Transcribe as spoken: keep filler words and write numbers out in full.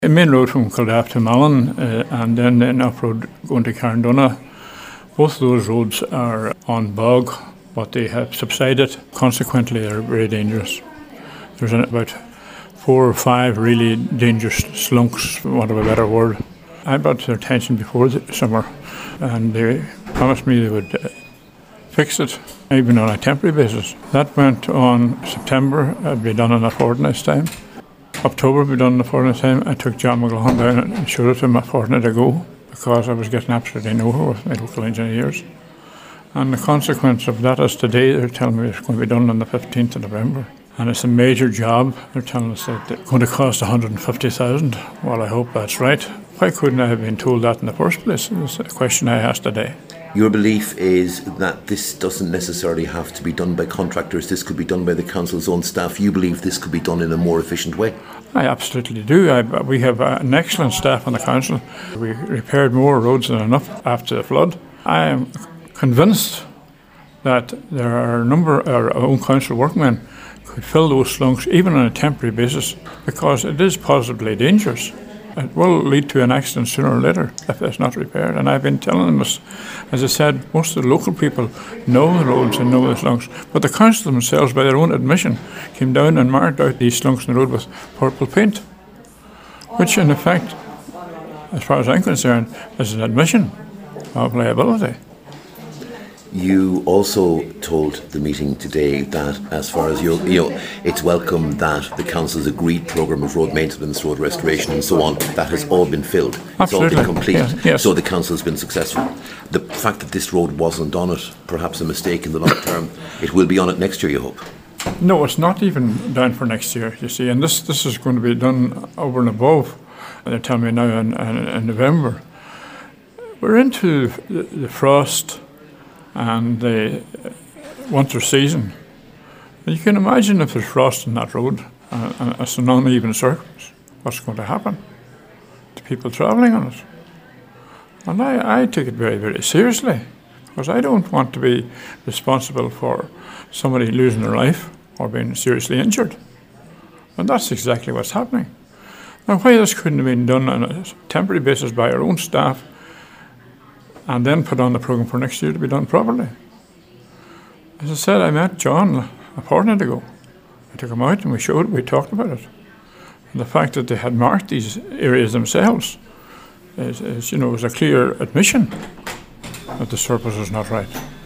The main road from Kildare to Malin uh, and then the up road going to Carndonagh, both of those roads are on bog, but they have subsided. Consequently, they're very dangerous. There's about four or five really dangerous slunks, for want of a better word. I brought to their attention before the summer, and they promised me they would uh, fix it, even on a temporary basis. That went on September. It'd be done in a fortnight's time. October would be done in a fortnight's time. I took John McLaughlin down and showed it to him a fortnight ago because I was getting absolutely nowhere with my local engineers. And the consequence of that is today they're telling me it's going to be done on the fifteenth of November. And it's a major job. They're telling us that it's going to cost one hundred fifty thousand dollars. Well, I hope that's right. Why couldn't I have been told that in the first place? It's a question I asked today. Your belief is that this doesn't necessarily have to be done by contractors. This could be done by the council's own staff. You believe this could be done in a more efficient way? I absolutely do. I, we have an excellent staff on the council. We repaired more roads than enough after the flood. I am convinced that there are a number of our own council workmen could fill those slunks even on a temporary basis because it is positively dangerous. It will lead to an accident sooner or later if it's not repaired. And I've been telling them this. As I said, most of the local people know the roads and know the slunks, but the council themselves, by their own admission, came down and marked out these slunks in the road with purple paint, which in effect, as far as I'm concerned, is an admission of liability. You also told the meeting today that as far as you're, you know, it's welcome that the council's agreed programme of road maintenance, road restoration and so on, that has all been filled. It's Absolutely. all been complete. Yes, yes. So the council's been successful. The fact that this road wasn't on it, perhaps a mistake in the long term, it will be on it next year, you hope? No, it's not even down for next year, you see, and this, this is going to be done over and above. They're telling me now in, in, in November. We're into the, the frost and the winter season. You can imagine if there's frost on that road uh, and it's an uneven surface, what's going to happen to people travelling on it. And I, I take it very, very seriously because I don't want to be responsible for somebody losing their life or being seriously injured. And that's exactly what's happening. Now, why this couldn't have been done on a temporary basis by our own staff and then put on the programme for next year to be done properly. As I said, I met John a fortnight ago. I took him out and we showed, we talked about it. And the fact that they had marked these areas themselves is, is you know, was a clear admission that the surface was not right.